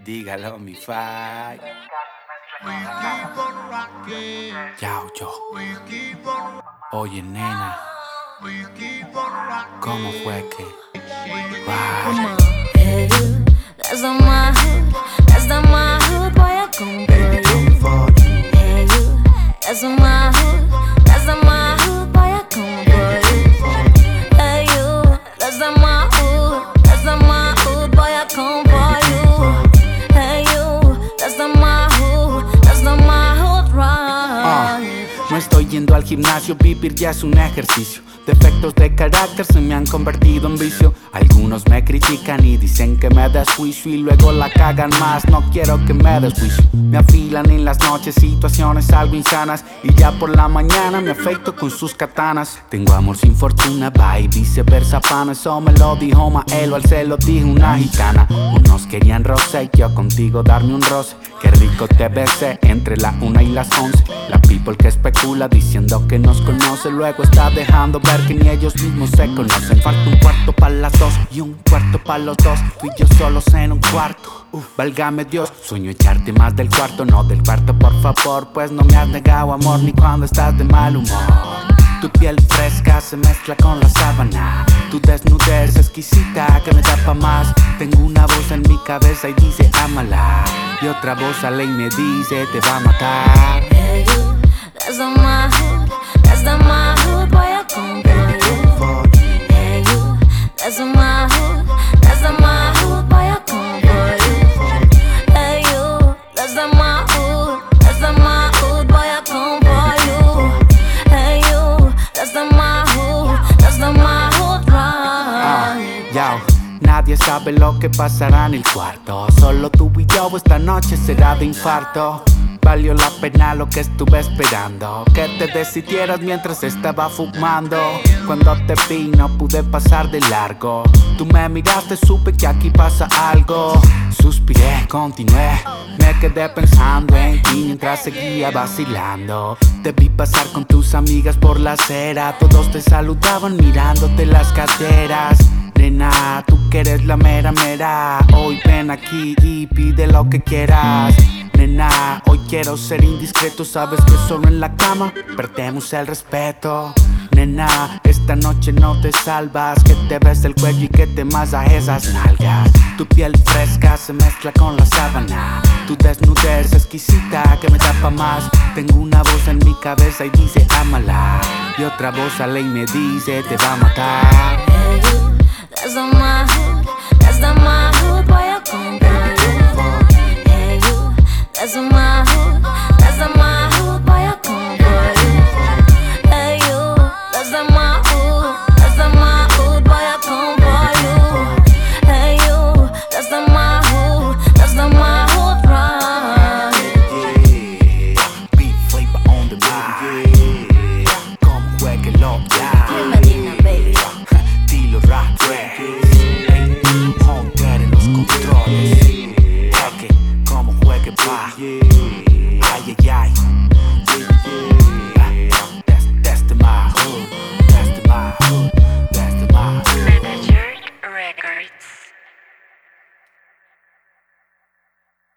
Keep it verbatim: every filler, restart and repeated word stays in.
Dígalo, mi fai. Yao, yo. Oye, nena, ¿cómo fue que? Right. Hey, you, that's on my hood, that's on my hood, boy, I come for you. Hey, you, that's on my hood, that's on my hood, boy, I come for you. Hey, you, that's on my hood, that's on my hood, boy, I come for you. Hey, you, that's on my hood, that's on my hood, right. Uh, no estoy yendo al gimnasio, vivir ya es un ejercicio. Defectos de carácter se me han convertido en vicio. Algunos me critican y dicen que me desjuicio y luego la cagan más, no quiero que me desjuicio. Me afilan en las noches situaciones algo insanas y ya por la mañana me afeito con sus katanas. Tengo amor sin fortuna, va y viceversa, pana. Eso me lo dijo Maelo, al se lo dijo una gitana. Unos querían roce y yo contigo darme un roce. Qué rico te besé entre la una y las once. La people que especula diciendo que nos conoce, luego está dejando ver que ni ellos mismos se conocen. Falta un cuarto para las dos y un cuarto para los dos. Tú y yo solos en un cuarto. Uf, válgame Dios, sueño echarte más del cuarto, no del cuarto por favor, pues no me has negado amor ni cuando estás de mal humor. Tu piel fresca se mezcla con la sábana. Tu desnudez exquisita que me da pa' más. Tengo una voz en mi cabeza y dice ámala, y otra voz sale y me dice te va a matar. Hey, you, that's on my hood, that's on my hood, boy, I come for you. Hey, you, that's on my hood, that's on my hood, boy, I come for you. Hey, you, that's on my hood, that's on my hood, boy, I come for you. Hey, you, that's on my hood, that's on my hood, right. Yao, nadie sabe lo que pasará en el cuarto. Solo tú y yo, esta noche será de infarto. Valió la pena lo que estuve esperando, que te decidieras mientras estaba fumando. Cuando te vi no pude pasar de largo. Tú me miraste, supe que aquí pasa algo. Suspiré, continué, me quedé pensando en ti mientras seguía vacilando. Te vi pasar con tus amigas por la acera. Todos te saludaban mirándote las caderas. Nena, tú que eres la mera mera, hoy ven aquí y pide lo que quieras. Nena, hoy quiero ser indiscreto, sabes que solo en la cama perdemos el respeto. Nena, esta noche no te salvas, que te ves el cuello y que te masajes esas nalgas. Tu piel fresca se mezcla con la sábana. Tu desnudez exquisita que me da pa' más. Tengo una voz en mi cabeza y dice ámala, y otra voz sale y me dice te va a matar. Hey, you, that's on my hood, that's on my